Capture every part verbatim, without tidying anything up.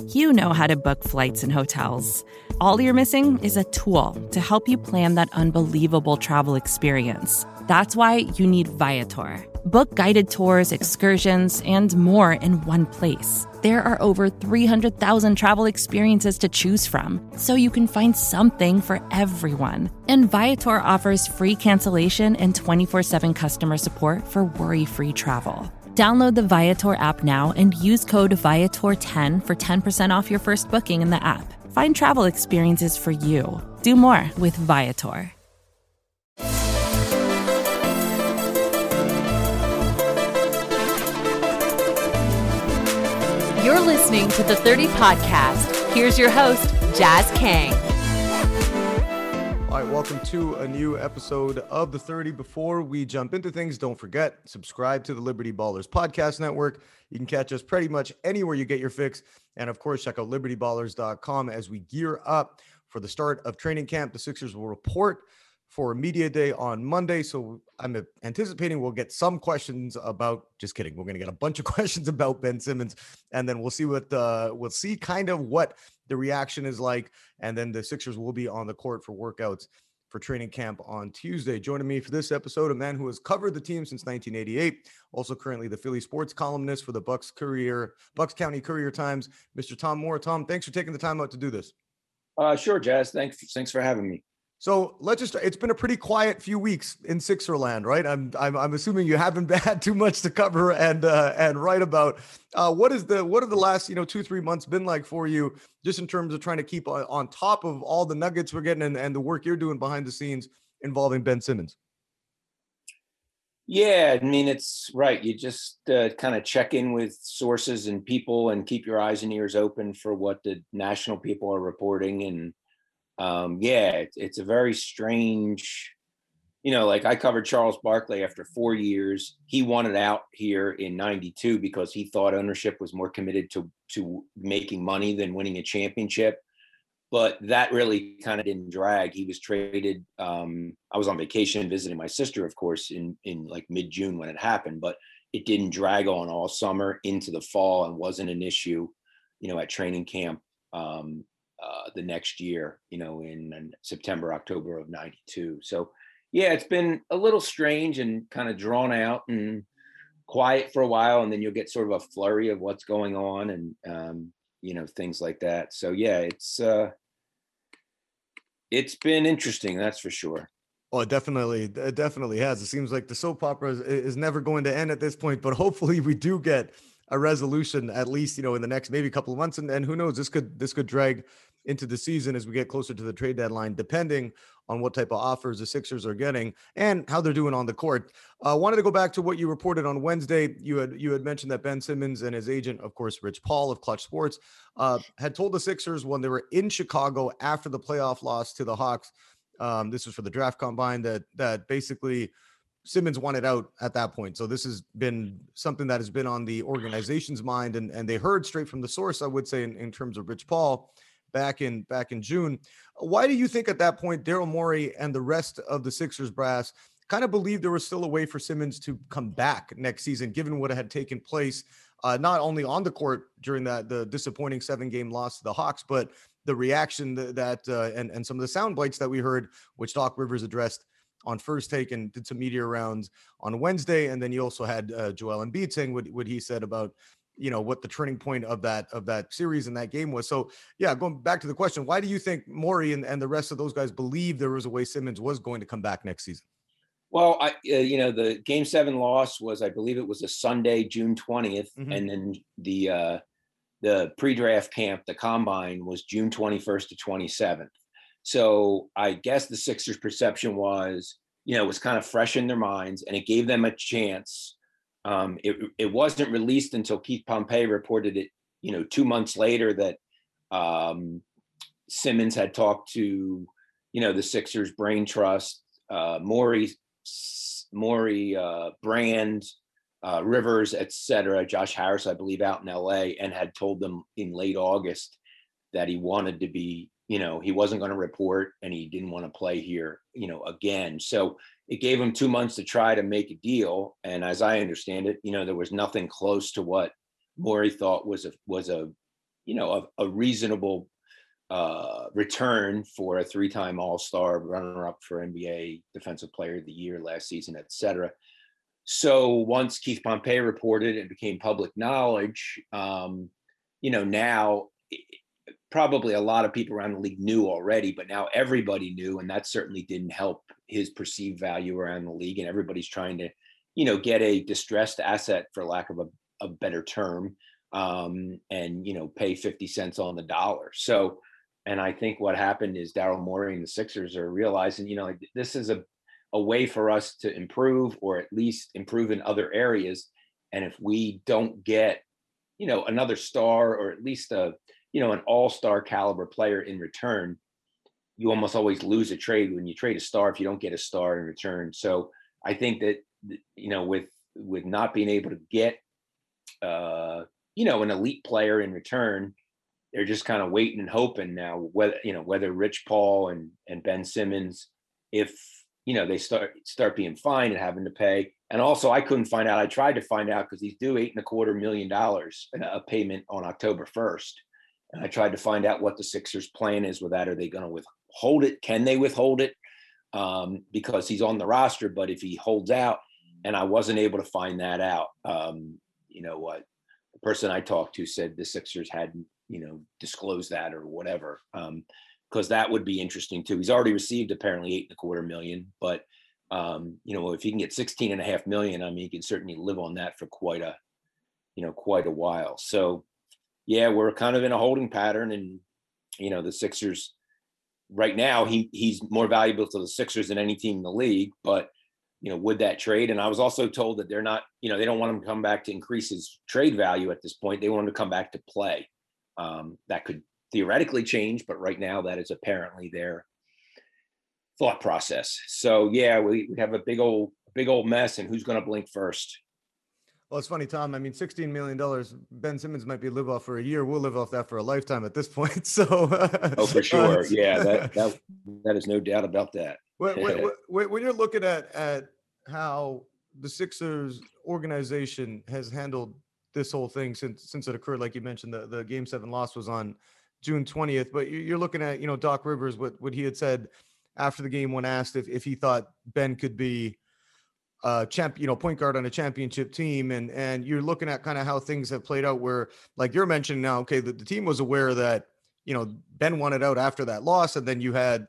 You know how to book flights and hotels. All you're missing is a tool to help you plan that unbelievable travel experience. That's why you need Viator. Book guided tours, excursions, and more in one place. There are over three hundred thousand travel experiences to choose from, so you can find something for everyone. And Viator offers free cancellation and twenty-four seven customer support for worry-free travel. Download the Viator app now and use code Viator ten for ten percent off your first booking in the app. Find travel experiences for you. Do more with Viator. You're listening to the thirty Podcast. Here's your host, Jazz Kang. All right, welcome to a new episode of the thirty. Before we jump into things, don't forget, subscribe to the Liberty Ballers Podcast Network. You can catch us pretty much anywhere you get your fix. And of course, check out liberty ballers dot com as we gear up for the start of training camp. The Sixers will report for Media Day on Monday. So I'm anticipating we'll get some questions about, just kidding. We're going to get a bunch of questions about Ben Simmons, and then we'll see what, uh, we'll see kind of what the reaction is like. And then the Sixers will be on the court for workouts for training camp on Tuesday. Joining me for this episode, a man who has covered the team since nineteen eighty-eight, also currently the Philly sports columnist for the Bucks Courier, Bucks County Courier Times, Mister Tom Moore. Tom, thanks for taking the time out to do this. Uh, sure, Jazz. Thanks. Thanks for having me. So let's just, it's been a pretty quiet few weeks in Sixerland, right? I'm, I'm, I'm assuming you haven't had too much to cover and, uh, and write about. Uh, what is the, what have the last, you know, two, three months been like for you, just in terms of trying to keep on, on top of all the nuggets we're getting and, and the work you're doing behind the scenes involving Ben Simmons? Yeah, I mean, it's right. You just uh, kind of check in with sources and people and keep your eyes and ears open for what the national people are reporting. And um, yeah, it, it's a very strange, you know, like I covered Charles Barkley after four years. He wanted out here in ninety-two because he thought ownership was more committed to, to making money than winning a championship. But that really kind of didn't drag. He was traded. Um, I was on vacation visiting my sister, of course, in, in like mid-June when it happened, but it didn't drag on all summer into the fall and wasn't an issue, you know, at training camp um, uh, the next year, you know, in, in September, October of ninety-two. So, yeah, it's been a little strange and kind of drawn out and quiet for a while. And then you'll get sort of a flurry of what's going on and, um, you know, things like that. So, yeah, it's, uh, It's been interesting, that's for sure. Oh, it definitely, it definitely has. It seems like the soap opera is, is never going to end at this point, but hopefully we do get a resolution at least, you know, in the next maybe couple of months. And, and who knows, this could this could drag into the season as we get closer to the trade deadline, depending on what type of offers the Sixers are getting and how they're doing on the court. I uh, wanted to go back to what you reported on Wednesday. You had you had mentioned that Ben Simmons and his agent, of course, Rich Paul of Clutch Sports, uh, had told the Sixers when they were in Chicago after the playoff loss to the Hawks, um, this was for the draft combine, that that basically Simmons wanted out at that point. So this has been something that has been on the organization's mind, and, and they heard straight from the source, I would say, in, in terms of Rich Paul, back in back in June. Why do you think at that point Daryl Morey and the rest of the Sixers brass kind of believed there was still a way for Simmons to come back next season, given what had taken place, uh, not only on the court during that the disappointing seven-game loss to the Hawks, but the reaction that, that uh, and, and some of the sound bites that we heard, which Doc Rivers addressed on First Take and did some media rounds on Wednesday. And then you also had uh, Joel Embiid saying what, what he said about, you know, what the turning point of that, of that series and that game was. So yeah, going back to the question, why do you think Morey and, and the rest of those guys believe there was a way Simmons was going to come back next season? Well, I, uh, you know, the game seven loss was, I believe it was a Sunday, June twentieth. Mm-hmm. And then the, uh, the pre-draft camp, the combine, was June twenty-first to twenty-seventh. So I guess the Sixers' perception was, you know, it was kind of fresh in their minds, and it gave them a chance. Um, it, it wasn't released until Keith Pompey reported it, you know, two months later that um, Simmons had talked to, you know, the Sixers brain trust, uh, Morey, Morey, uh, Brand, uh, Rivers, et cetera, Josh Harris, I believe, out in L A, and had told them in late August that he wanted to be, you know, he wasn't going to report and he didn't want to play here, you know, again. So it gave him two months to try to make a deal. And as I understand it, you know, there was nothing close to what Morey thought was a, was a, you know, a, a reasonable uh, return for a three-time All-Star, runner-up for N B A Defensive Player of the Year last season, et cetera. So once Keith Pompey reported, it became public knowledge. Um, you know, now probably a lot of people around the league knew already, but now everybody knew, and that certainly didn't help his perceived value around the league. And everybody's trying to, you know, get a distressed asset, for lack of a, a better term, um, and, you know, pay fifty cents on the dollar. So, and I think what happened is Daryl Morey and the Sixers are realizing, you know, like, this is a, a way for us to improve, or at least improve in other areas. And if we don't get, you know, another star, or at least a, you know, an all-star caliber player in return, you almost always lose a trade when you trade a star if you don't get a star in return. So I think that, you know, with with not being able to get, uh, you know, an elite player in return, they're just kind of waiting and hoping now whether, you know, whether Rich Paul and and Ben Simmons, if, you know, they start start being fined and having to pay. And also, I couldn't find out. I tried to find out because he's due eight and a quarter million dollars a payment on October first. And I tried to find out what the Sixers' plan is with that. Are they going to withhold it? Can they withhold it? Um, because he's on the roster, but if he holds out, and I wasn't able to find that out. Um, you know what? The person I talked to said the Sixers hadn't, you know, disclosed that or whatever. Um, because that would be interesting too. He's already received apparently eight and a quarter million, but um, you know, if he can get sixteen and a half million, I mean, he can certainly live on that for quite a, you know, quite a while. So yeah, we're kind of in a holding pattern, and, you know, the Sixers right now, he he's more valuable to the Sixers than any team in the league, but, you know, would that trade? And I was also told that they're not, you know, they don't want him to come back to increase his trade value at this point. They want him to come back to play. Um, that could theoretically change, but right now that is apparently their thought process. So yeah, we, we have a big old, big old mess, and who's going to blink first? Well, it's funny, Tom. I mean, sixteen million dollars, Ben Simmons might be live off for a year. We'll live off that for a lifetime at this point. So, oh, for sure. Uh, yeah, that, that, that is no doubt about that. when, when, when you're looking at, at how the Sixers organization has handled this whole thing since, since it occurred, like you mentioned, the, the game seven loss was on June twentieth, but you're looking at, you know, Doc Rivers, what, what he had said after the game when asked if, if he thought Ben could be uh champ, you know, point guard on a championship team. And, and you're looking at kind of how things have played out where, like you're mentioning now, okay, the, the team was aware that, you know, Ben wanted out after that loss. And then you had,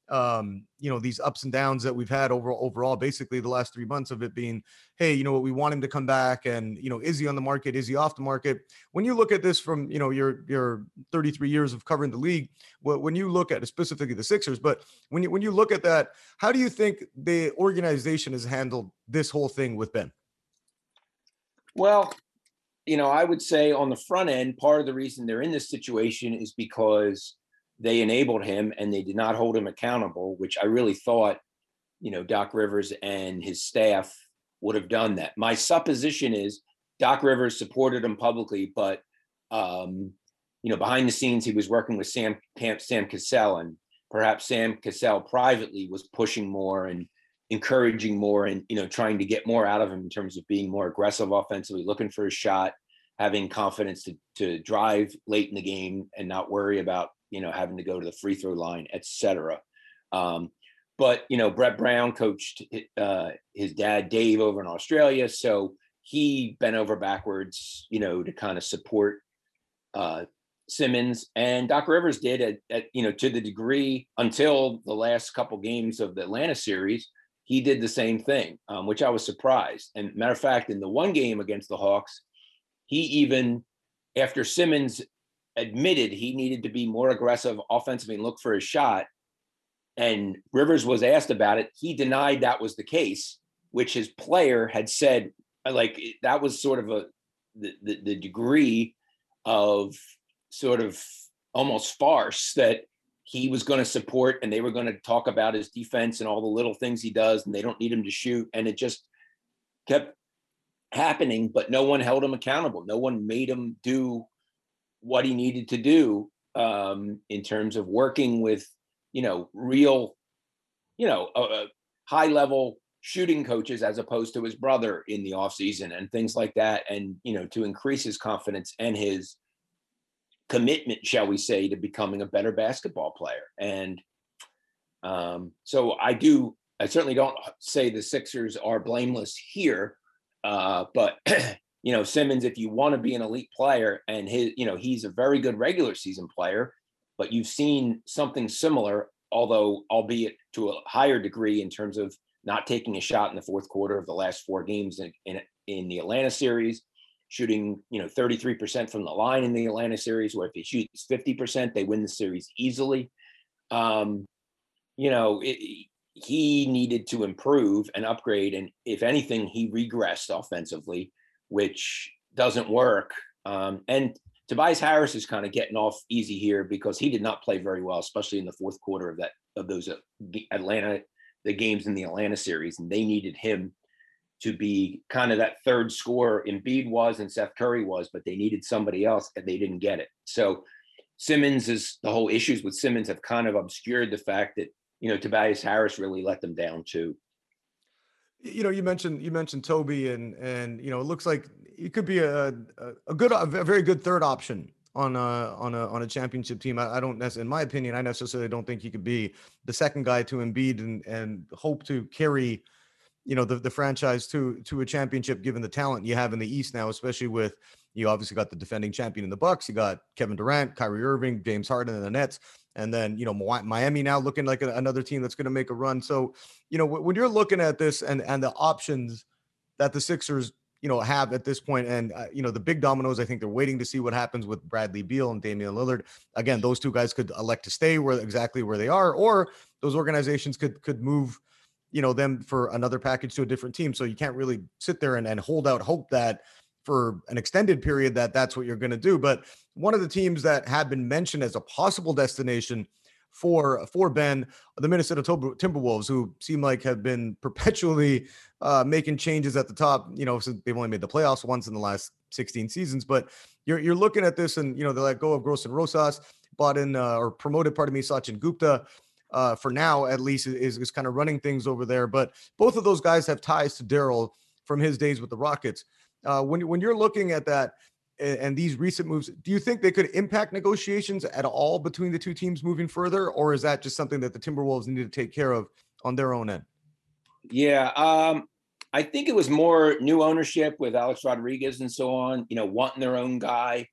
um, you know, these ups and downs that we've had over overall, basically the last three months of it being, hey, you know what, we want him to come back, and, you know, is he on the market? Is he off the market? When you look at this from, you know, your, your thirty-three years of covering the league, when you look at it, specifically the Sixers, but when you, when you look at that, how do you think the organization has handled this whole thing with Ben? Well, you know, I would say on the front end, part of the reason they're in this situation is because they enabled him and they did not hold him accountable, which I really thought, you know, Doc Rivers and his staff would have done that. My supposition is Doc Rivers supported him publicly, but, um, you know, behind the scenes, he was working with Sam Camp, Sam Cassell, and perhaps Sam Cassell privately was pushing more and encouraging more and, you know, trying to get more out of him in terms of being more aggressive offensively, looking for a shot, having confidence to, to drive late in the game and not worry about, you know, having to go to the free throw line, et cetera. Um, but, you know, Brett Brown coached uh, his dad, Dave, over in Australia. So he bent over backwards, you know, to kind of support uh, Simmons, and Doc Rivers did at, at, you know, to the degree until the last couple games of the Atlanta series, he did the same thing, um, which I was surprised. And matter of fact, in the one game against the Hawks, he even, after Simmons admitted he needed to be more aggressive offensively and look for a shot, and Rivers was asked about it, he denied that was the case, which his player had said, like, that was sort of a the, the, the degree of sort of almost farce that he was going to support, and they were going to talk about his defense and all the little things he does, and they don't need him to shoot. And it just kept happening, but no one held him accountable. No one made him do what he needed to do um, in terms of working with, you know, real, you know, uh, high level shooting coaches as opposed to his brother in the offseason and things like that. And, you know, to increase his confidence and his commitment, shall we say, to becoming a better basketball player. And um, so I do, I certainly don't say the Sixers are blameless here, uh, but you know, Simmons, if you want to be an elite player, and his, you know, he's a very good regular season player, but you've seen something similar, although albeit to a higher degree in terms of not taking a shot in the fourth quarter of the last four games in, in, in the Atlanta series, shooting, you know, thirty-three percent from the line in the Atlanta series, where if he shoots fifty percent, they win the series easily. Um, you know, it, he needed to improve and upgrade. And if anything, he regressed offensively, which doesn't work. Um, and Tobias Harris is kind of getting off easy here because he did not play very well, especially in the fourth quarter of that, of those Atlanta, the games in the Atlanta series. And they needed him to be kind of that third scorer. Embiid was and Seth Curry was, but they needed somebody else and they didn't get it. So Simmons is, the whole issues with Simmons have kind of obscured the fact that, you know, Tobias Harris really let them down too. You know, you mentioned, you mentioned Toby and, and, you know, it looks like it could be a, a, a good, a very good third option on a, on a, on a championship team. I, I don't necessarily, in my opinion, I necessarily don't think he could be the second guy to Embiid and, and hope to carry, you know, the, the franchise to, to a championship, given the talent you have in the East now, especially with, you obviously got the defending champion in the Bucks. You got Kevin Durant, Kyrie Irving, James Harden in the Nets. And then, you know, Miami now looking like a, another team that's going to make a run. So, you know, when you're looking at this and, and the options that the Sixers, you know, have at this point, and, uh, you know, the big dominoes, I think they're waiting to see what happens with Bradley Beal and Damian Lillard. Again, those two guys could elect to stay where exactly where they are, or those organizations could, could move, you know, them for another package to a different team. So you can't really sit there and, and hold out hope that for an extended period that that's what you're going to do. But one of the teams that have been mentioned as a possible destination for, for Ben, the Minnesota Timberwolves, who seem like have been perpetually uh, making changes at the top, you know, since they've only made the playoffs once in the last sixteen seasons. But you're, you're looking at this and, you know, they let go of Gross and Rosas, bought in uh, or promoted, pardon me, Sachin Gupta. Uh, for now, at least, is, is kind of running things over there. But both of those guys have ties to Daryl from his days with the Rockets. Uh, when, when you're looking at that and, and these recent moves, do you think they could impact negotiations at all between the two teams moving further? Or is that just something that the Timberwolves need to take care of on their own end? Yeah, um, I think it was more new ownership with Alex Rodriguez and so on, you know, wanting their own guy.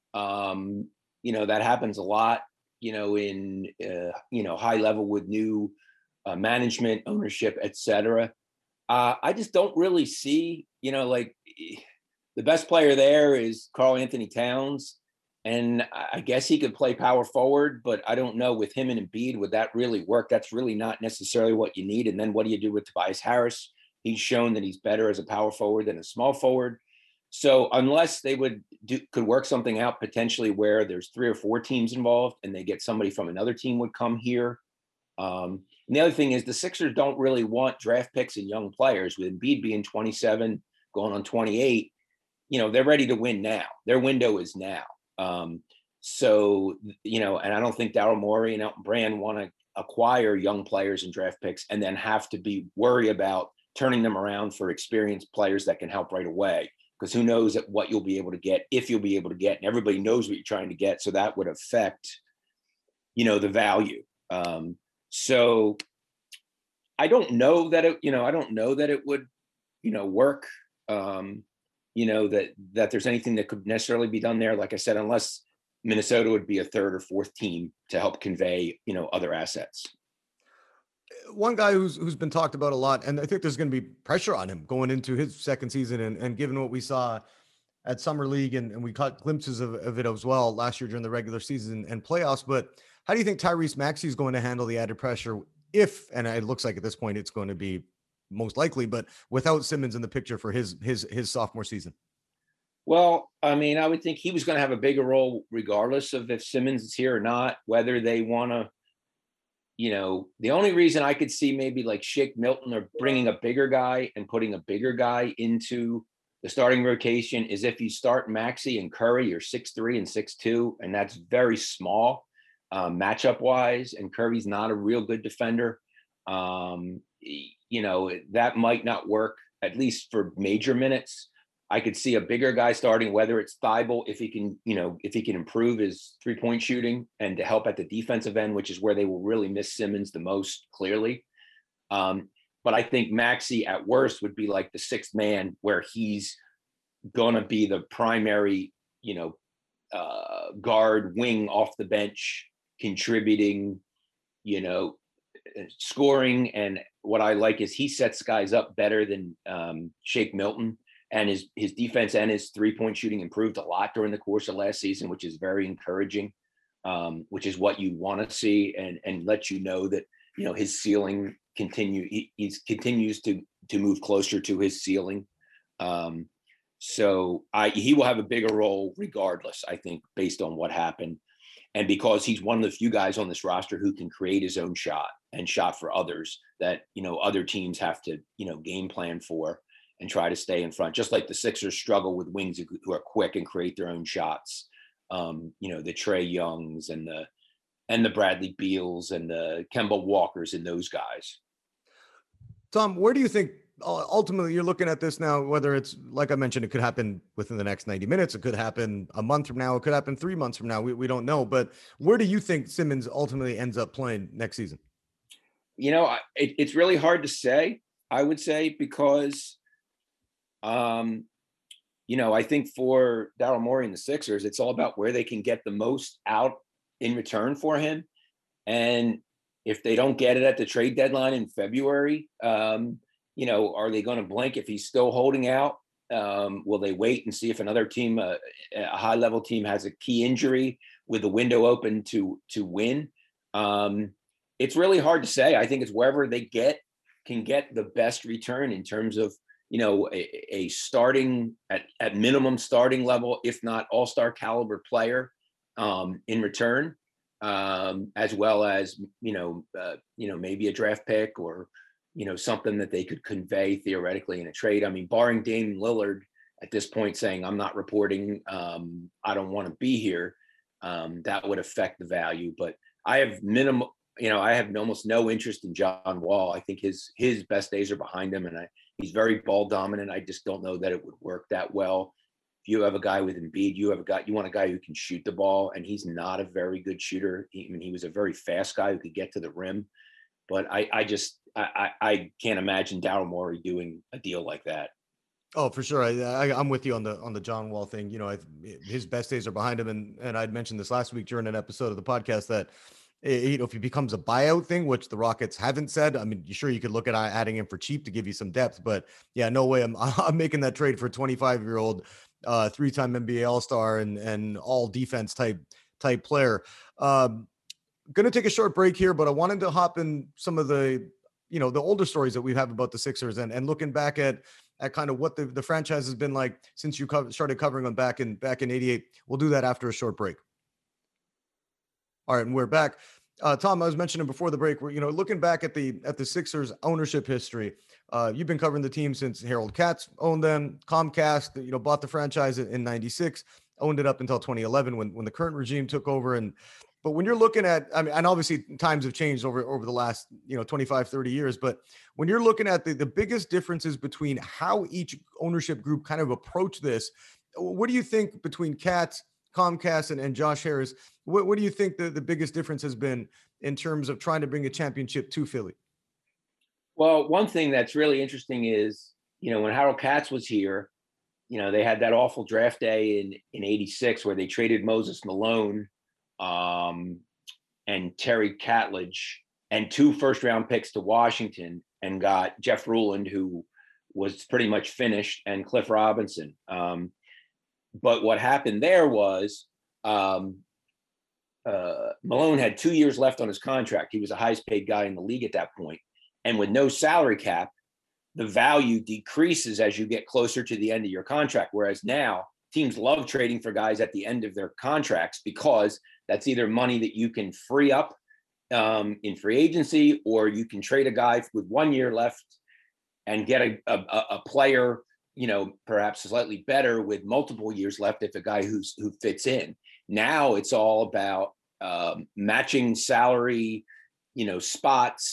Um, you know, that happens a lot, you know, in, uh, you know, high level with new uh, management, ownership, et cetera. Uh, I just don't really see, you know, like the best player there is Karl Anthony Towns. And I guess he could play power forward, but I don't know with him and Embiid, would that really work? That's really not necessarily what you need. And then what do you do with Tobias Harris? He's shown that he's better as a power forward than a small forward. So unless they would do, could work something out potentially where there's three or four teams involved and they get somebody from another team would come here. Um, and the other thing is the Sixers don't really want draft picks and young players. With Embiid being twenty-seven, going on twenty-eight, you know, they're ready to win now. Their window is now. Um, so, you know, and I don't think Daryl Morey and Elton Brand want to acquire young players and draft picks and then have to be worry about turning them around for experienced players that can help right away. Because who knows what you'll be able to get, if you'll be able to get, and everybody knows what you're trying to get. So that would affect, you know, the value. Um, so I don't know that it, you know, I don't know that it would, you know, work. Um, you know, that, that there's anything that could necessarily be done there. Like I said, unless Minnesota would be a third or fourth team to help convey, you know, other assets. One guy who's who's been talked about a lot, and I think there's going to be pressure on him going into his second season, and, and given what we saw at Summer League, and, and we caught glimpses of, of it as well last year during the regular season and playoffs. But how do you think Tyrese Maxey is going to handle the added pressure if, and it looks like at this point it's going to be most likely, but without Simmons in the picture for his his his sophomore season? Well, I mean, I would think he was going to have a bigger role regardless of if Simmons is here or not, whether they want to. You know, the only reason I could see maybe like Shake Milton or bringing a bigger guy and putting a bigger guy into the starting rotation is if you start Maxey and Curry, you're six three and six two, and that's very small um, matchup wise. And Curry's not a real good defender. Um, you know, that might not work, at least for major minutes. I could see a bigger guy starting, whether it's Thibault, if he can, you know, if he can improve his three-point shooting and to help at the defensive end, which is where they will really miss Simmons the most clearly. Um, but I think Maxey at worst would be like the sixth man, where he's going to be the primary, you know, uh, guard wing off the bench, contributing, you know, scoring. And what I like is he sets guys up better than um, Shake Milton. And his his defense and his three-point shooting improved a lot during the course of last season, which is very encouraging, um, which is what you want to see, and and let you know that, you know, his ceiling continue he he's continues to to move closer to his ceiling. Um, so I he will have a bigger role regardless, I think, based on what happened, and because he's one of the few guys on this roster who can create his own shot and shot for others that, you know, other teams have to, you know, game plan for and try to stay in front, just like the Sixers struggle with wings who are quick and create their own shots. Um, you know, the Trae Youngs and the and the Bradley Beals and the Kemba Walkers and those guys. Tom, where do you think ultimately you're looking at this now, whether it's, like I mentioned, it could happen within the next ninety minutes, it could happen a month from now, it could happen three months from now, we, we don't know, but where do you think Simmons ultimately ends up playing next season? You know, it, it's really hard to say, I would say, because Um, you know, I think for Daryl Morey and the Sixers, it's all about where they can get the most out in return for him. And if they don't get it at the trade deadline in February, um, you know, are they going to blink if he's still holding out? Um, will they wait and see if another team, uh, a high level team, has a key injury with the window open to to win? Um, it's really hard to say. I think it's wherever they get can get the best return in terms of, you know, a, a starting at, at minimum starting level, if not all-star caliber player um, in return, um, as well as, you know, uh, you know, maybe a draft pick or, you know, something that they could convey theoretically in a trade. I mean, barring Damian Lillard at this point saying, I'm not reporting, um, I don't want to be here, um, that would affect the value. But I have minimum, you know, I have almost no interest in John Wall. I think his his best days are behind him, and I he's very ball dominant. I just don't know that it would work that well. If you have a guy with Embiid, you have a guy, you want a guy who can shoot the ball, and he's not a very good shooter. He, I mean, he was a very fast guy who could get to the rim, but I, I just, I, I can't imagine Daryl Morey doing a deal like that. Oh, for sure. I, I, I'm with you on the on the John Wall thing. You know, I, his best days are behind him, and and I'd mentioned this last week during an episode of the podcast that, you know, if he becomes a buyout thing, which the Rockets haven't said, I mean, sure, you could look at adding him for cheap to give you some depth, but yeah, no way I'm I'm making that trade for a twenty-five year old uh, three-time N B A All-Star and and all defense type type player. Um, going to take a short break here, but I wanted to hop in some of the, you know, the older stories that we have about the Sixers and and looking back at at kind of what the, the franchise has been like since you co- started covering them back in back in eighty-eight. We'll do that after a short break. All right, and we're back. Uh, Tom, I was mentioning before the break, we're, you know, looking back at the at the Sixers ownership history. Uh, you've been covering the team since Harold Katz owned them. Comcast, you know, bought the franchise in ninety-six, owned it up until twenty eleven when when the current regime took over. And but when you're looking at, I mean, and obviously times have changed over over the last, you know, twenty-five, thirty years. But when you're looking at the the biggest differences between how each ownership group kind of approach this, what do you think between Katz, Comcast, and, and Josh Harris? What, what do you think the, the biggest difference has been in terms of trying to bring a championship to Philly? Well, one thing that's really interesting is, you know, when Harold Katz was here, you know, they had that awful draft day in, in eighty-six where they traded Moses Malone um, and Terry Catledge and two first round picks to Washington and got Jeff Ruland, who was pretty much finished, and Cliff Robinson. Um, but what happened there was, um, Uh, Malone had two years left on his contract. He was the highest paid guy in the league at that point. And with no salary cap, the value decreases as you get closer to the end of your contract. Whereas now teams love trading for guys at the end of their contracts because that's either money that you can free up um, in free agency, or you can trade a guy with one year left and get a, a, a player, you know, perhaps slightly better with multiple years left if a guy who's who fits in. Now it's all about um, matching salary, you know, spots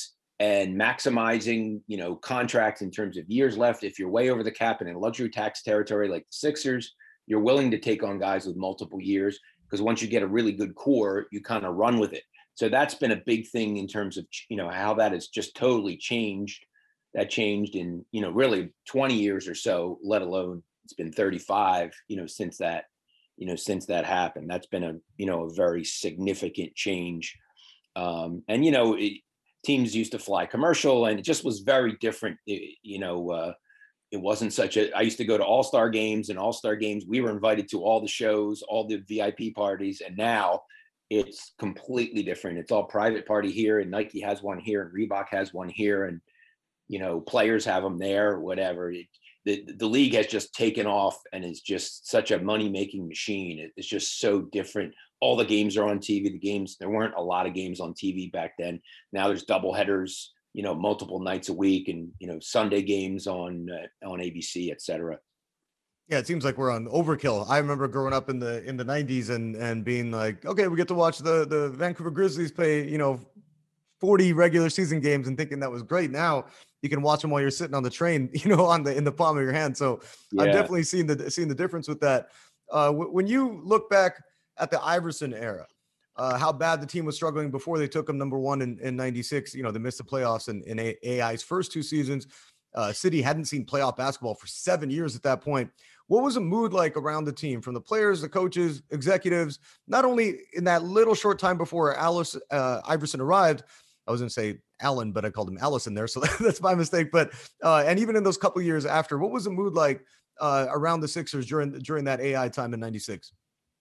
and maximizing, you know, contracts in terms of years left. If you're way over the cap and in luxury tax territory like the Sixers, you're willing to take on guys with multiple years, because once you get a really good core, you kind of run with it. So that's been a big thing in terms of, you know, how that has just totally changed. That changed in, you know, really twenty years or so, let alone it's been thirty-five, you know, since that, you know, since that happened. That's been a, you know, a very significant change. Um, and, you know, it, teams used to fly commercial, and it just was very different. It, you know, uh, it wasn't such a, I used to go to all-star games and all-star games. We were invited to all the shows, all the V I P parties. And now it's completely different. It's all private party here, and Nike has one here, and Reebok has one here. And, you know, players have them there, or whatever. It, the, the league has just taken off and is just such a money-making machine. It, it's just so different. All the games are on T V. The games, there weren't a lot of games on T V back then. Now there's double headers, you know, multiple nights a week, and, you know, Sunday games on, uh, on A B C, et cetera. Yeah, it seems like we're on overkill. I remember growing up in the in the nineties and and being like, okay, we get to watch the the Vancouver Grizzlies play, you know, forty regular season games, and thinking that was great. Now you can watch them while you're sitting on the train, you know, on the in the palm of your hand. So Yeah. I've definitely seen the seen the difference with that. Uh, w- when you look back at the Iverson era, uh, how bad the team was struggling before they took him number one in, in ninety-six. You know, they missed the playoffs in, in A- AI's first two seasons. Uh, City hadn't seen playoff basketball for seven years at that point. What was the mood like around the team, from the players, the coaches, executives, not only in that little short time before Alice uh, Iverson arrived? I was going to say Allen, but I called him Allison there. So that's my mistake. But, uh, and even in those couple of years after, what was the mood like uh, around the Sixers during, during that A I time in ninety-six?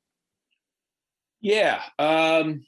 Yeah. Um,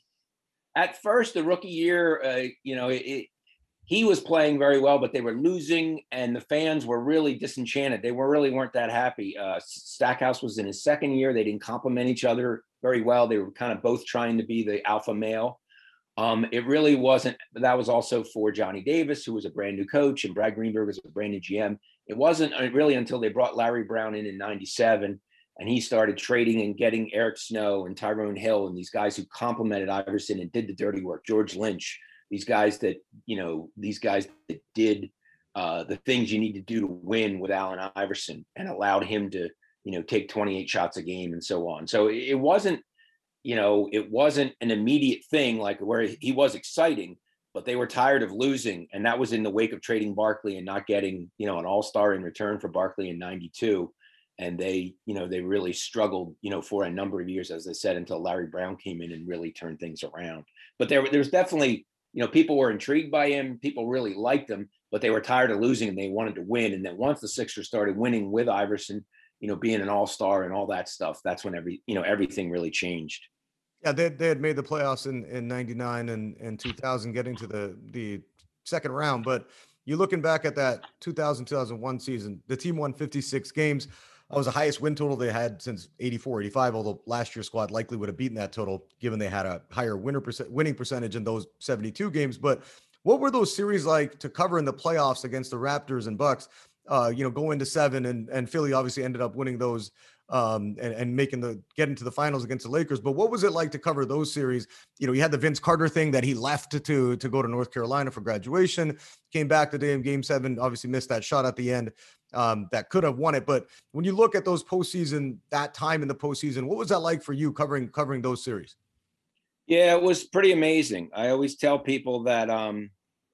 at first, the rookie year, uh, you know, it, it, he was playing very well, but they were losing, and the fans were really disenchanted. They were really weren't that happy. Uh, Stackhouse was in his second year. They didn't complement each other very well. They were kind of both trying to be the alpha male. Um, it really wasn't. That was also for Johnny Davis, who was a brand new coach, and Brad Greenberg was a brand new G M. It wasn't really until they brought Larry Brown in in ninety-seven, and he started trading and getting Eric Snow and Tyrone Hill and these guys who complemented Iverson and did the dirty work. George Lynch, these guys that, you know, these guys that did uh, the things you need to do to win with Allen Iverson, and allowed him to, you know, take twenty-eight shots a game and so on. So it wasn't, you know, it wasn't an immediate thing like where he was exciting, but they were tired of losing. And that was in the wake of trading Barkley and not getting, you know, an all-star in return for Barkley in ninety-two. And they, you know, they really struggled, you know, for a number of years, as I said, until Larry Brown came in and really turned things around. But there, there's definitely, you know, people were intrigued by him. People really liked him, but they were tired of losing and they wanted to win. And then once the Sixers started winning with Iverson, you know, being an all-star and all that stuff, that's when every, you know, everything really changed. Yeah, they they had made the playoffs in in ninety-nine and and two thousand, getting to the the second round. But you're looking back at that two thousand, two thousand one season, the team won fifty-six games. That was the highest win total they had since eighty-four, eighty-five, although last year's squad likely would have beaten that total given they had a higher winner percent, winning percentage in those seventy-two games. But what were those series like to cover in the playoffs against the Raptors and Bucks? Uh, you know, going to seven, and and Philly obviously ended up winning those um, and, and making the getting to the finals against the Lakers. But what was it like to cover those series? You know, you had the Vince Carter thing that he left to to, to go to North Carolina for graduation, came back today in game seven, obviously missed that shot at the end um, that could have won it. But when you look at those postseason, that time in the postseason, what was that like for you covering covering those series? Yeah, it was pretty amazing. I always tell people that um,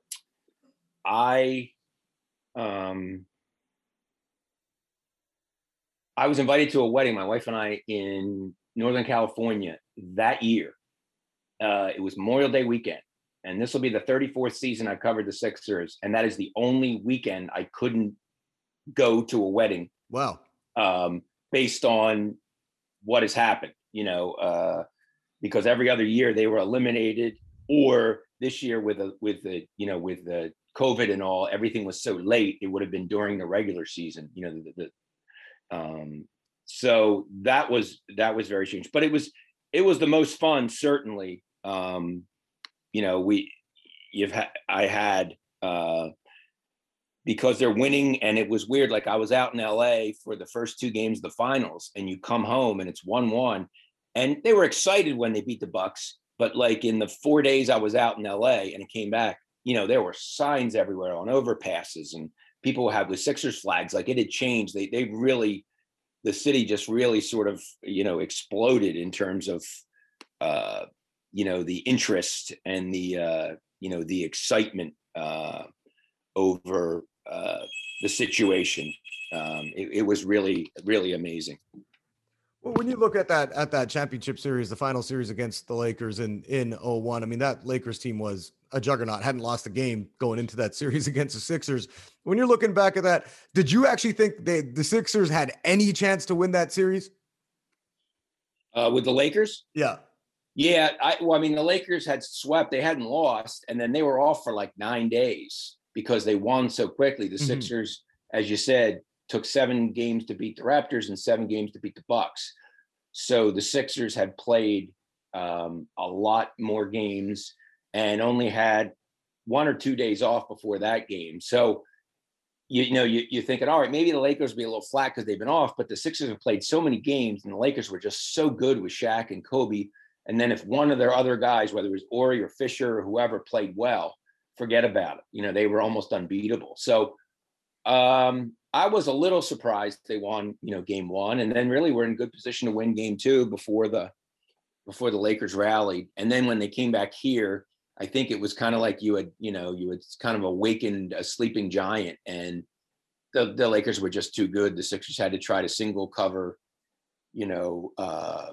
I um, I was invited to a wedding, my wife and I, in Northern California that year. Uh, it was Memorial Day weekend. And this will be the thirty-fourth season I covered the Sixers. And that is the only weekend I couldn't go to a wedding. Wow. Um, based on what has happened, you know, uh, because every other year they were eliminated, or this year with a, with the, you know, with the COVID and all, everything was so late, it would have been during the regular season, you know, the, the Um, so that was, that was very strange, but it was, it was the most fun, certainly. Um, you know, we, you've had, I had, uh, because they're winning, and it was weird. Like I was out in L A for the first two games of the finals, and you come home and it's one one, and they were excited when they beat the Bucks. But like in the four days I was out in L A and it came back, you know, there were signs everywhere on overpasses, and people had with Sixers flags. Like, it had changed. They they really, the city just really sort of, you know, exploded in terms of, uh, you know, the interest and the, uh, you know, the excitement uh, over uh, the situation. Um, it, it was really, really amazing. Well, when you look at that at that championship series, the final series against the Lakers in in oh one, I mean, that Lakers team was a juggernaut, hadn't lost a game going into that series against the Sixers. When you're looking back at that, did you actually think they, the Sixers had any chance to win that series? Uh, with the Lakers? Yeah. Yeah. I, well, I mean, the Lakers had swept, they hadn't lost, and then they were off for like nine days because they won so quickly. The mm-hmm. Sixers, as you said, took seven games to beat the Raptors and seven games to beat the Bucks. So the Sixers had played um, a lot more games and only had one or two days off before that game. So, you, you know, you, you're thinking, all right, maybe the Lakers will be a little flat because they've been off, but the Sixers have played so many games and the Lakers were just so good with Shaq and Kobe. And then if one of their other guys, whether it was Ori or Fisher or whoever, played well, forget about it. You know, they were almost unbeatable. So, um, I was a little surprised they won, you know, game one, and then really were in good position to win game two before the before the Lakers rallied. And then when they came back here, I think it was kind of like you had, you know, you had kind of awakened a sleeping giant, and the, the Lakers were just too good. The Sixers had to try to single cover, you know, uh,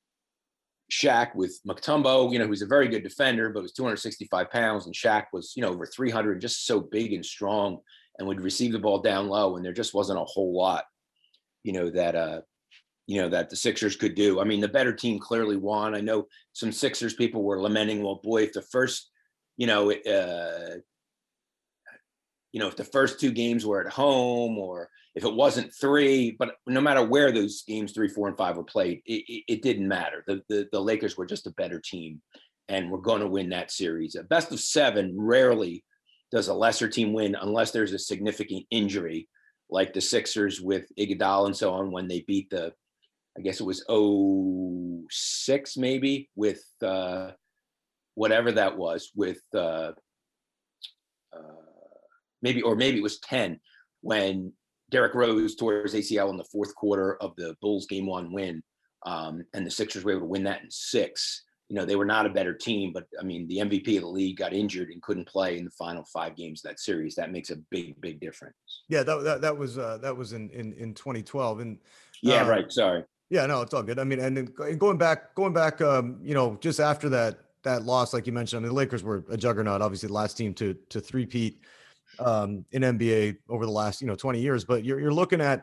Shaq with Mutombo, you know, who's a very good defender, but was two hundred sixty-five pounds, and Shaq was, you know, over three hundred, just so big and strong, and would receive the ball down low. And there just wasn't a whole lot, you know, that, uh, you know, that the Sixers could do. I mean, the better team clearly won. I know some Sixers people were lamenting, well, boy, if the first, you know, uh, you know, if the first two games were at home, or if it wasn't three, but no matter where those games three, four, and five were played, it, it, it didn't matter. The, the, the Lakers were just a better team, and we're going to win that series. A best of seven rarely does a lesser team win unless there's a significant injury, like the Sixers with Iguodala and so on, when they beat the, I guess it was oh six maybe, with uh, whatever that was, with uh, uh, maybe, or maybe it was ten, when Derrick Rose tore his A C L in the fourth quarter of the Bulls game one win, um, and the Sixers were able to win that in six. You know, they were not a better team, but I mean, the M V P of the league got injured and couldn't play in the final five games of that series. That makes a big, big difference. Yeah, that that, that was uh, that was in, in in twenty twelve, and yeah, uh, right. Sorry. Yeah, no, it's all good. I mean, and then going back, going back, um, you know, just after that that loss, like you mentioned, I mean, the Lakers were a juggernaut. Obviously, the last team to to three-peat um, in N B A over the last, you know, twenty years. But you're you're looking at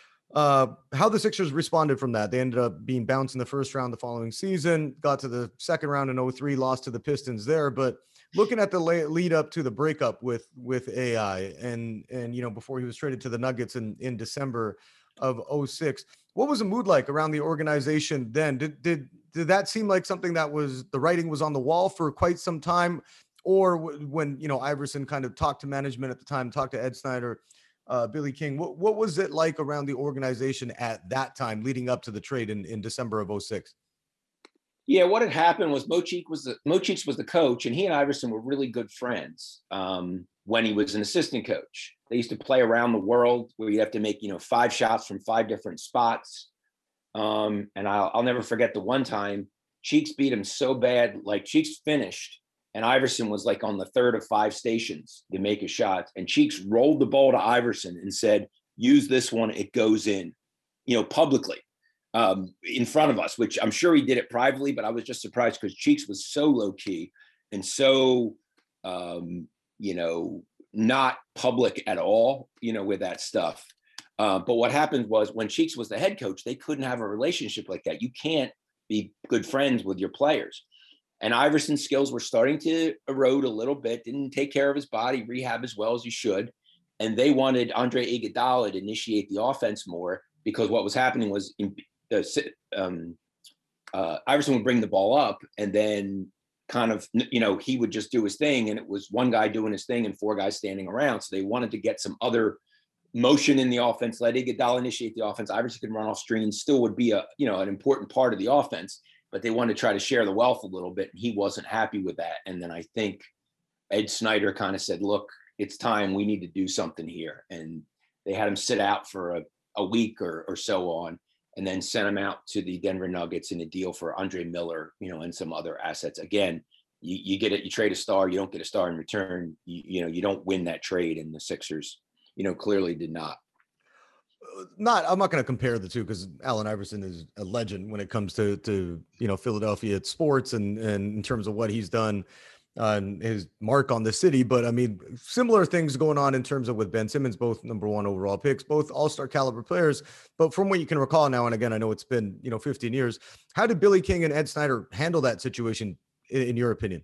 uh, how the Sixers responded from that. They ended up being bounced in the first round the following season, got to the second round in oh three, lost to the Pistons there. But looking at the lead up to the breakup with with A I, and and you know, before he was traded to the Nuggets in in December of oh six, what was the mood like around the organization then? Did did did that seem like something that was, the writing was on the wall for quite some time? Or w- when, you know, Iverson kind of talked to management at the time, talked to Ed Snyder, uh, Billy King, what, what was it like around the organization at that time leading up to the trade in, in December of oh six? Yeah, what had happened was Mo Cheeks was the Mo Cheeks was the coach, and he and Iverson were really good friends um, when he was an assistant coach. They used to play around the world where you have to make, you know, five shots from five different spots. Um, and I'll, I'll never forget the one time Cheeks beat him so bad, like Cheeks finished, and Iverson was like on the third of five stations to make a shot. And Cheeks rolled the ball to Iverson and said, use this one, it goes in, you know, publicly um, in front of us, which I'm sure he did it privately, but I was just surprised because Cheeks was so low key and so, um, you know, not public at all, you know, with that stuff. Uh, but what happened was when Cheeks was the head coach, they couldn't have a relationship like that. You can't be good friends with your players. And Iverson's skills were starting to erode a little bit, didn't take care of his body, rehab as well as he should. And they wanted Andre Iguodala to initiate the offense more, because what was happening was uh, um, uh, Iverson would bring the ball up and then kind of, you know, he would just do his thing. And it was one guy doing his thing and four guys standing around. So they wanted to get some other motion in the offense, let Iguodala initiate the offense. Iverson could run off screens, still would be a, you know, an important part of the offense, but they wanted to try to share the wealth a little bit. And he wasn't happy with that. And then I think Ed Snyder kind of said, look, it's time, we need to do something here. And they had him sit out for a, a week or, or so on, and then sent him out to the Denver Nuggets in a deal for Andre Miller, you know, and some other assets. Again, you, you get it, you trade a star, you don't get a star in return. You, you know, you don't win that trade, and the Sixers, you know, clearly did not. Not, I'm not going to compare the two because Allen Iverson is a legend when it comes to, to, you know, Philadelphia sports and, and in terms of what he's done uh, and his mark on the city. But I mean, similar things going on in terms of with Ben Simmons, both number one overall picks, both all-star caliber players. But from what you can recall now, and again, I know it's been, you know, fifteen years, how did Billy King and Ed Snyder handle that situation in, in your opinion?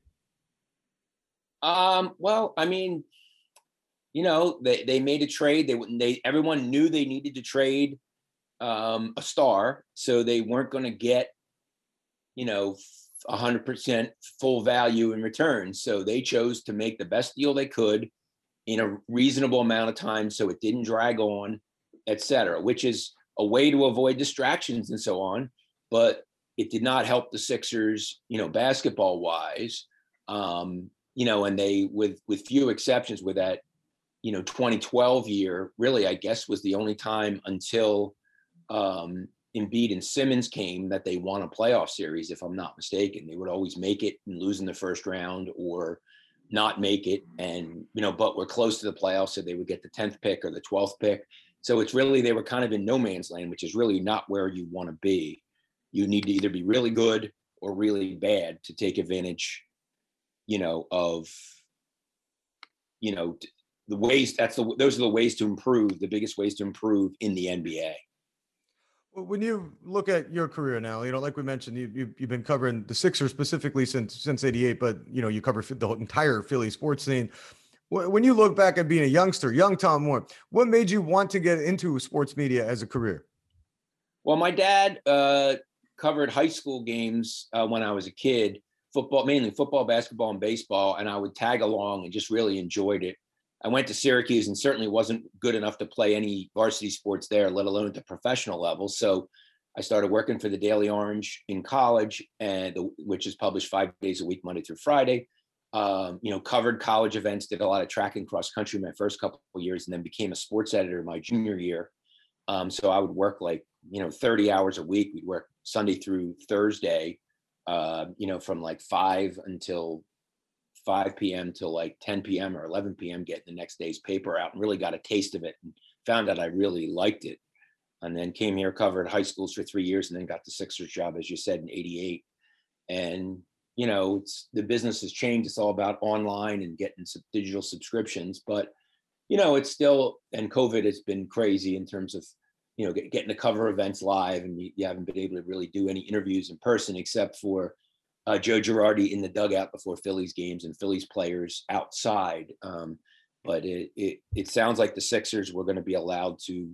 Um, well, I mean, you know, they, they made a trade. They they everyone knew they needed to trade um, a star, so they weren't going to get, you know, one hundred percent full value in return. So they chose to make the best deal they could in a reasonable amount of time, so it didn't drag on, et cetera, which is a way to avoid distractions and so on. But it did not help the Sixers, you know, basketball wise. Um, you know, and they, with with few exceptions, with that, you know, twenty twelve year, really, I guess, was the only time until um, Embiid and Simmons came that they won a playoff series, if I'm not mistaken. They would always make it and lose in the first round or not make it. And, you know, but we're close to the playoffs, so they would get the tenth pick or the twelfth pick. So it's really, they were kind of in no man's land, which is really not where you want to be. You need to either be really good or really bad to take advantage, you know, of, you know, the ways, that's the, those are the ways to improve, the biggest ways to improve in the N B A. When you look at your career now, you know, like we mentioned, you, you, you've been covering the Sixers specifically since, since eighty-eight, but, you know, you cover the entire Philly sports scene. When you look back at being a youngster, young Tom Moore, what made you want to get into sports media as a career? Well, my dad uh, covered high school games uh, when I was a kid, football, mainly football, basketball, and baseball. And I would tag along and just really enjoyed it. I went to Syracuse and certainly wasn't good enough to play any varsity sports there, let alone at the professional level. So I started working for the Daily Orange in college, and the, which is published five days a week, Monday through Friday. Um, you know, covered college events, did a lot of track and cross country my first couple of years, and then became a sports editor my junior year. Um, so I would work like, you know, thirty hours a week. We'd work Sunday through Thursday, uh, you know, from like five until five p.m. till like ten p.m. or eleven p.m. getting the next day's paper out, and really got a taste of it and found out I really liked it. And then came here, covered high schools for three years, and then got the Sixers job, as you said, in eighty-eight. And, you know, it's, the business has changed. It's all about online and getting some digital subscriptions. But, you know, it's still, and COVID has been crazy in terms of, you know, get, getting to cover events live, and you, you haven't been able to really do any interviews in person except for Uh, Joe Girardi in the dugout before Phillies games and Phillies players outside. Um, but it, it it sounds like the Sixers were going to be allowed to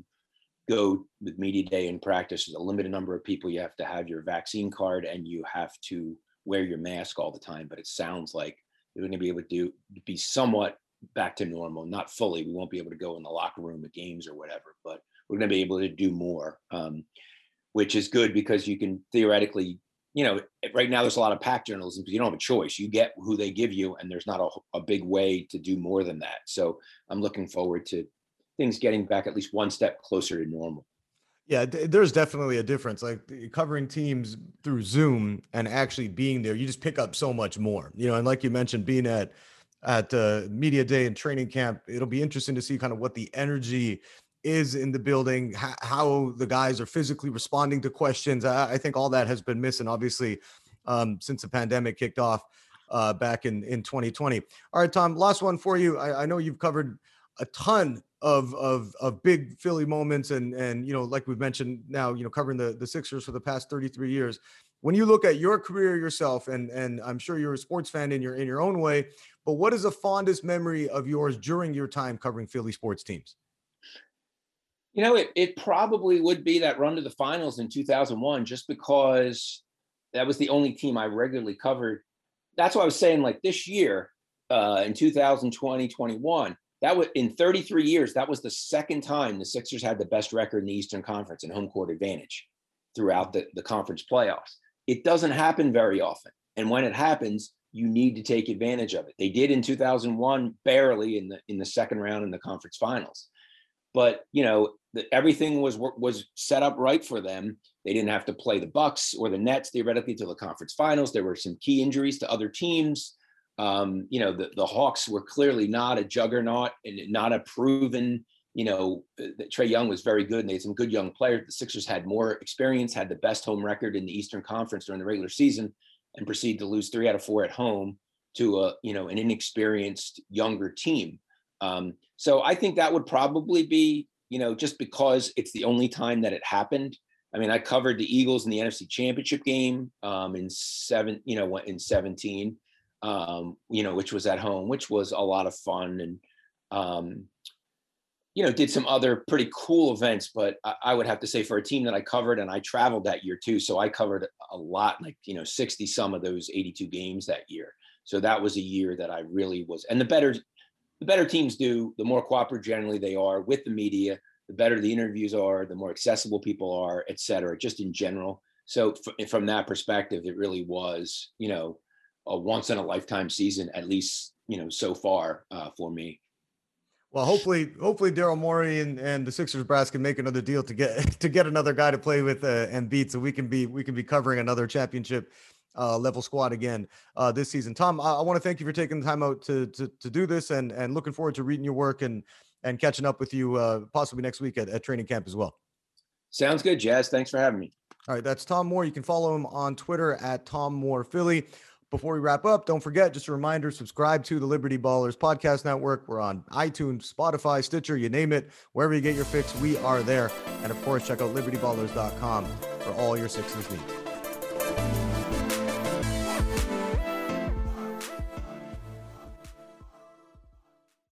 go with media day and practice. There's a limited number of people. You have to have your vaccine card and you have to wear your mask all the time. But it sounds like they're going to be able to do, be somewhat back to normal, not fully. We won't be able to go in the locker room at games or whatever, but we're going to be able to do more, um, which is good because you can theoretically, you know, right now there's a lot of pack journalism because you don't have a choice. You get who they give you, and there's not a, a big way to do more than that. So I'm looking forward to things getting back at least one step closer to normal. Yeah, there's definitely a difference. Like covering teams through Zoom and actually being there, you just pick up so much more, you know, and like you mentioned, being at at uh, media day and training camp, it'll be interesting to see kind of what the energy is in the building, how, how the guys are physically responding to questions. I, I think all that has been missing, obviously, um, since the pandemic kicked off uh, back in, in twenty twenty. All right, Tom, last one for you. I, I know you've covered a ton of, of, of big Philly moments and, and, you know, like we've mentioned now, you know, covering the, the Sixers for the past thirty-three years. When you look at your career yourself, and, and I'm sure you're a sports fan in your, in your own way, but what is the fondest memory of yours during your time covering Philly sports teams? You know, it, it probably would be that run to the finals in two thousand one, just because that was the only team I regularly covered. That's what I was saying, like this year, uh, in two thousand twenty, twenty-one, that was in thirty-three years, that was the second time the Sixers had the best record in the Eastern Conference and home court advantage throughout the, the conference playoffs. It doesn't happen very often. And when it happens, you need to take advantage of it. They did in two thousand one, barely in the in the second round in the conference finals. But, you know, the, everything was was set up right for them. They didn't have to play the Bucks or the Nets theoretically to the conference finals. There were some key injuries to other teams. Um, you know, the, the Hawks were clearly not a juggernaut and not a proven, you know, that Trae Young was very good and they had some good young players. The Sixers had more experience, had the best home record in the Eastern Conference during the regular season, and proceeded to lose three out of four at home to a, you know, an inexperienced younger team. Um, so I think that would probably be, you know, just because it's the only time that it happened. I mean, I covered the Eagles in the N F C Championship game um, in seven, you know, in seventeen, um, you know, which was at home, which was a lot of fun, and um, you know, did some other pretty cool events. But I, I would have to say, for a team that I covered, and I traveled that year too, so I covered a lot, like, you know, sixty some of those eighty-two games that year. So that was a year that I really was, and the better, the better teams do, the more cooperative generally they are with the media, the better the interviews are, the more accessible people are, et cetera, just in general. So f- from that perspective, it really was, you know, a once in a lifetime season, at least, you know, so far uh, for me. Well, hopefully, hopefully Daryl Morey and, and the Sixers brass can make another deal to get to get another guy to play with uh, and beat, so we can be we can be covering another championship uh, level squad again uh, this season. Tom, I, I want to thank you for taking the time out to to to do this, and and looking forward to reading your work and and catching up with you uh, possibly next week at, at training camp as well. Sounds good, Jazz. Thanks for having me. All right, that's Tom Moore. You can follow him on Twitter at Tom Moore Philly. Before we wrap up, don't forget, just a reminder, subscribe to the Liberty Ballers Podcast Network. We're on iTunes, Spotify, Stitcher, you name it. Wherever you get your fix, we are there. And of course, check out liberty ballers dot com for all your Sixers needs.